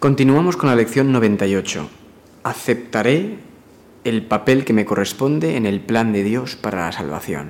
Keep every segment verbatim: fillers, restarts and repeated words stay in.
Continuamos con la lección noventa y ocho. Aceptaré el papel que me corresponde en el plan de Dios para la salvación.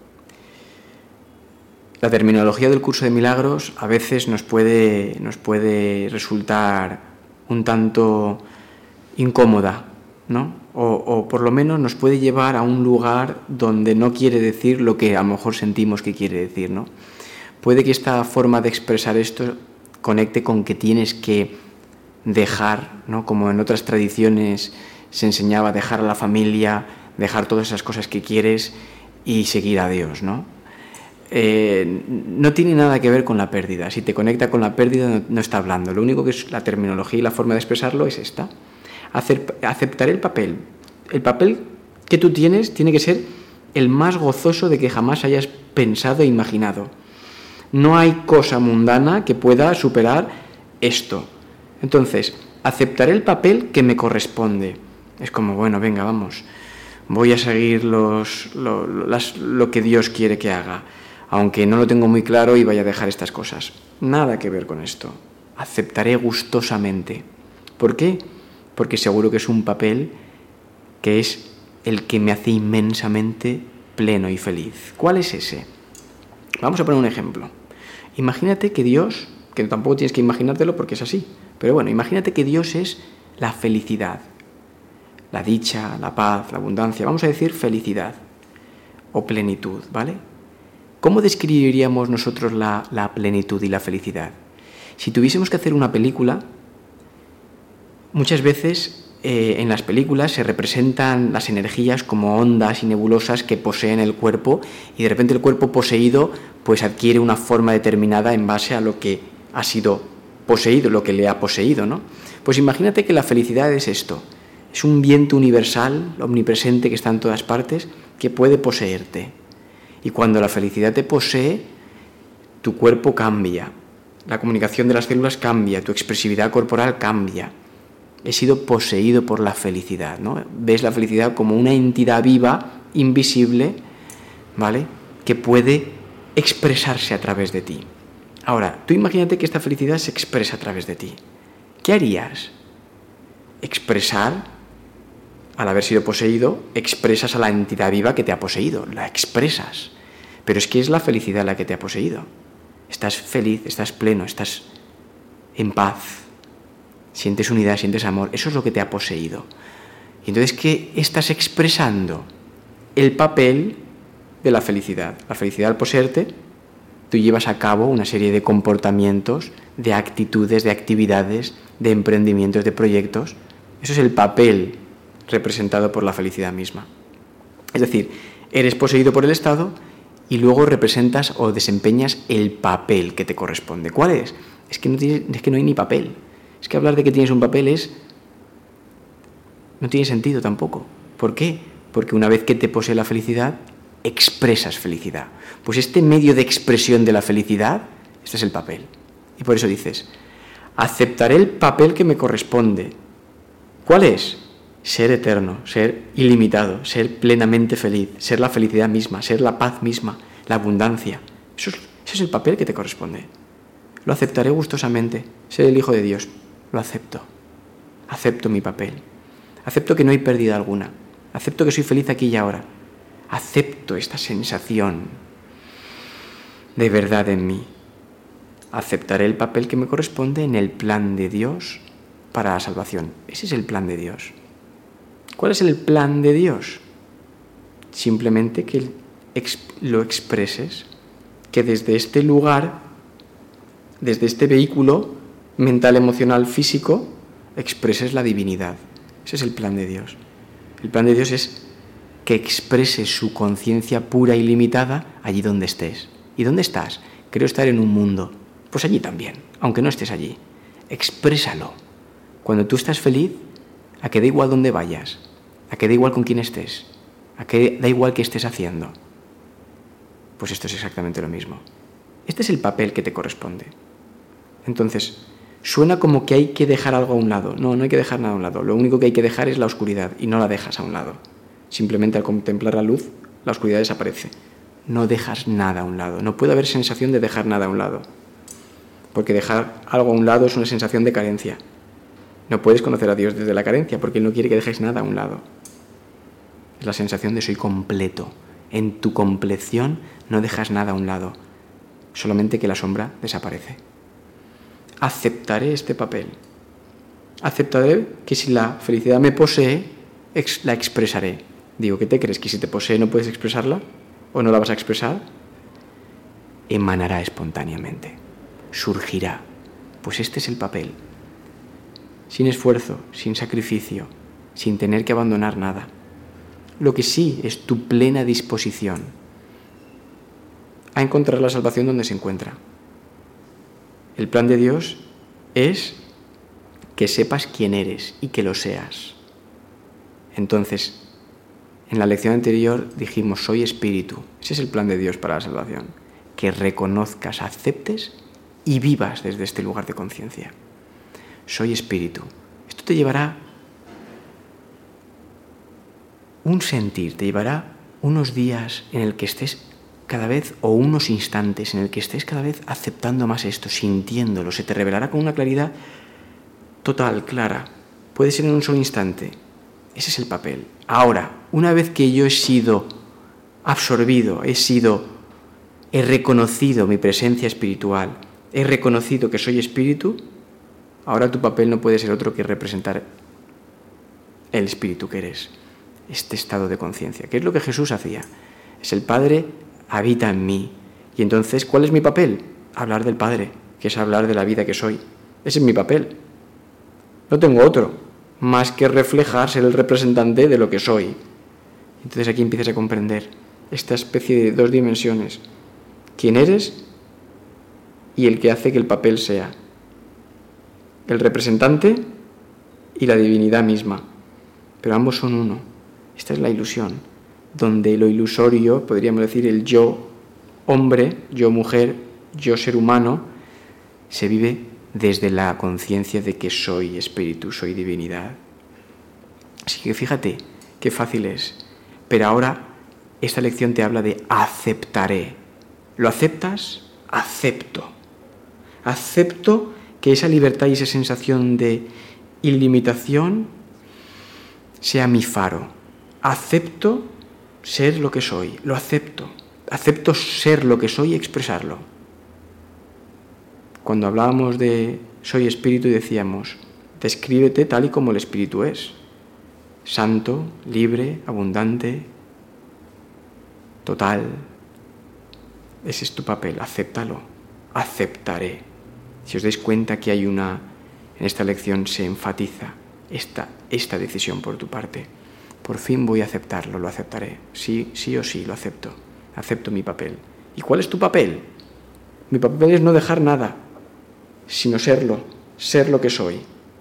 La terminología del curso de milagros a veces nos puede, nos puede resultar un tanto incómoda, ¿no? O, o por lo menos nos puede llevar a un lugar donde no quiere decir lo que a lo mejor sentimos que quiere decir, ¿no? Puede que esta forma de expresar esto conecte con que tienes que dejar, ¿no? Como en otras tradiciones se enseñaba, dejar a la familia, dejar todas esas cosas que quieres y seguir a Dios, ¿no? Eh, no tiene nada que ver con la pérdida. Si te conecta con la pérdida no, no está hablando. Lo único que es la terminología y la forma de expresarlo es esta. Hacer, aceptar el papel. El papel que tú tienes tiene que ser el más gozoso de que jamás hayas pensado e imaginado. No hay cosa mundana que pueda superar esto. Entonces, aceptaré el papel que me corresponde. Es como, bueno, venga, vamos, voy a seguir los, lo, las, lo que Dios quiere que haga, aunque no lo tengo muy claro y vaya a dejar estas cosas. Nada que ver con esto. Aceptaré gustosamente. ¿Por qué? Porque seguro que es un papel que es el que me hace inmensamente pleno y feliz. ¿Cuál es ese? Vamos a poner un ejemplo. Imagínate que Dios, que tampoco tienes que imaginártelo porque es así, pero bueno, imagínate que Dios es la felicidad, la dicha, la paz, la abundancia, vamos a decir felicidad o plenitud, ¿vale? ¿Cómo describiríamos nosotros la, la plenitud y la felicidad? Si tuviésemos que hacer una película, muchas veces eh, en las películas se representan las energías como ondas y nebulosas que poseen el cuerpo y de repente el cuerpo poseído pues adquiere una forma determinada en base a lo que ha sido poseído, lo que le ha poseído, ¿no? Pues imagínate que la felicidad es esto, es un viento universal, omnipresente que está en todas partes, que puede poseerte. Y cuando la felicidad te posee, tu cuerpo cambia, la comunicación de las células cambia, tu expresividad corporal cambia. He sido poseído por la felicidad, ¿no? Ves la felicidad como una entidad viva, invisible, ¿vale? Que puede expresarse a través de ti. Ahora, tú imagínate que esta felicidad se expresa a través de ti. ¿Qué harías? Expresar, al haber sido poseído, expresas a la entidad viva que te ha poseído, la expresas. Pero es que es la felicidad la que te ha poseído. Estás feliz, estás pleno, estás en paz, sientes unidad, sientes amor, eso es lo que te ha poseído. Y entonces, ¿qué estás expresando? El papel de la felicidad. La felicidad al poseerte, tú llevas a cabo una serie de comportamientos, de actitudes, de actividades, de emprendimientos, de proyectos. Eso es el papel representado por la felicidad misma. Es decir, eres poseído por el Estado y luego representas o desempeñas el papel que te corresponde. ¿Cuál es? Es que no, tienes, es que no hay ni papel. Es que hablar de que tienes un papel es... no tiene sentido tampoco. ¿Por qué? Porque una vez que te posee la felicidad, expresas felicidad. Pues este medio de expresión de la felicidad, este es el papel. Y por eso dices, aceptaré el papel que me corresponde. ¿Cuál es? Ser eterno, ser ilimitado, ser plenamente feliz, ser la felicidad misma, ser la paz misma, la abundancia. Eso es, ese es el papel que te corresponde. Lo aceptaré gustosamente, ser el Hijo de Dios. Lo acepto. Acepto mi papel. Acepto que no hay pérdida alguna. Acepto que soy feliz aquí y ahora. Acepto esta sensación de verdad en mí. Aceptaré el papel que me corresponde en el plan de Dios para la salvación. Ese es el plan de Dios. ¿Cuál es el plan de Dios? Simplemente que lo expreses, que desde este lugar, desde este vehículo mental, emocional, físico, expreses la divinidad. Ese es el plan de Dios. El plan de Dios es que expreses su conciencia pura y limitada allí donde estés. ¿Y dónde estás? Creo estar en un mundo. Pues allí también, aunque no estés allí. Exprésalo. Cuando tú estás feliz, a que da igual dónde vayas, a que da igual con quién estés, a que da igual qué estés haciendo. Pues esto es exactamente lo mismo. Este es el papel que te corresponde. Entonces, suena como que hay que dejar algo a un lado. No, no hay que dejar nada a un lado. Lo único que hay que dejar es la oscuridad y no la dejas a un lado. Simplemente al contemplar la luz, la oscuridad desaparece. No dejas nada a un lado. No puede haber sensación de dejar nada a un lado. Porque dejar algo a un lado es una sensación de carencia. No puedes conocer a Dios desde la carencia, porque Él no quiere que dejes nada a un lado. Es la sensación de soy completo. En tu compleción no dejas nada a un lado, solamente que la sombra desaparece. Aceptaré este papel. Aceptaré que si la felicidad me posee, ex- la expresaré. Digo, ¿qué te crees? ¿Que si te posee no puedes expresarla? ¿O no la vas a expresar? Emanará espontáneamente. Surgirá. Pues este es el papel. Sin esfuerzo, sin sacrificio, sin tener que abandonar nada. Lo que sí es tu plena disposición a encontrar la salvación donde se encuentra. El plan de Dios es que sepas quién eres y que lo seas. Entonces, en la lección anterior dijimos, soy espíritu. Ese es el plan de Dios para la salvación. Que reconozcas, aceptes y vivas desde este lugar de conciencia. Soy espíritu. Esto te llevará un sentir, te llevará unos días en el que estés cada vez, o unos instantes en el que estés cada vez aceptando más esto, sintiéndolo. Se te revelará con una claridad total, clara. Puede ser en un solo instante. Ese es el papel. Ahora, una vez que yo he sido absorbido, he sido, he reconocido mi presencia espiritual, he reconocido que soy espíritu, ahora tu papel no puede ser otro que representar el espíritu que eres, este estado de conciencia, que es lo que Jesús hacía. Es el Padre habita en mí. Y entonces, ¿cuál es mi papel? Hablar del Padre, que es hablar de la vida que soy. Ese es mi papel. No tengo otro, más que reflejar, ser el representante de lo que soy. Entonces aquí empiezas a comprender esta especie de dos dimensiones. Quién eres y el que hace que el papel sea el representante y la divinidad misma. Pero ambos son uno. Esta es la ilusión, donde lo ilusorio, podríamos decir el yo hombre, yo mujer, yo ser humano, se vive desde la conciencia de que soy espíritu, soy divinidad. Así que fíjate qué fácil es. Pero ahora esta lección te habla de aceptaré. ¿Lo aceptas? Acepto. Acepto que esa libertad y esa sensación de ilimitación sea mi faro. Acepto ser lo que soy, lo acepto. Acepto ser lo que soy y expresarlo. Cuando hablábamos de soy espíritu y decíamos, descríbete tal y como el espíritu es. Santo, libre, abundante, total. Ese es tu papel, acéptalo. Aceptaré. Si os dais cuenta que hay una, en esta lección se enfatiza esta, esta decisión por tu parte. Por fin voy a aceptarlo, lo aceptaré. Sí, sí o sí, lo acepto. Acepto mi papel. ¿Y cuál es tu papel? Mi papel es no dejar nada, sino serlo, ser lo que soy.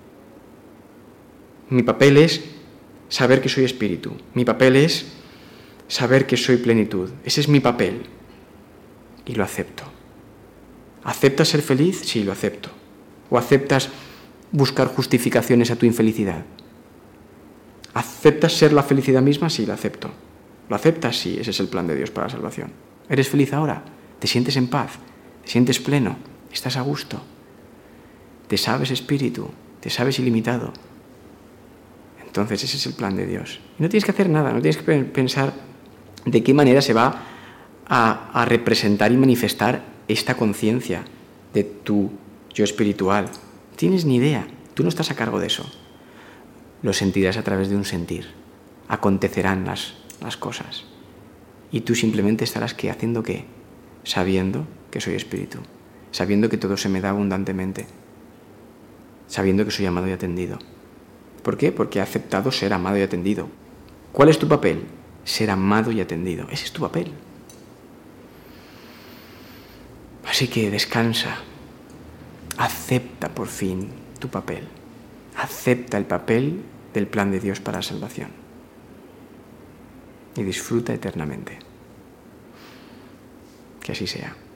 Mi papel es saber que soy espíritu. Mi papel es saber que soy plenitud. Ese es mi papel. Y lo acepto. ¿Aceptas ser feliz? Sí, lo acepto. ¿O aceptas buscar justificaciones a tu infelicidad? ¿Aceptas ser la felicidad misma? Sí, la acepto. ¿Lo aceptas? Sí, ese es el plan de Dios para la salvación. ¿Eres feliz ahora? ¿Te sientes en paz? ¿Te sientes pleno? ¿Estás a gusto? ¿Te sabes espíritu? ¿Te sabes ilimitado? Entonces ese es el plan de Dios. Y no tienes que hacer nada, no tienes que pensar de qué manera se va a, a representar y manifestar esta conciencia de tu yo espiritual. No tienes ni idea, tú no estás a cargo de eso. Lo sentirás a través de un sentir. Acontecerán las, las cosas. Y tú simplemente estarás ¿qué? ¿Haciendo qué? Sabiendo que soy espíritu. Sabiendo que todo se me da abundantemente. Sabiendo que soy amado y atendido. ¿Por qué? Porque he aceptado ser amado y atendido. ¿Cuál es tu papel? Ser amado y atendido. Ese es tu papel. Así que descansa. Acepta por fin tu papel. Acepta el papel del plan de Dios para la salvación. Y disfruta eternamente. Que así sea.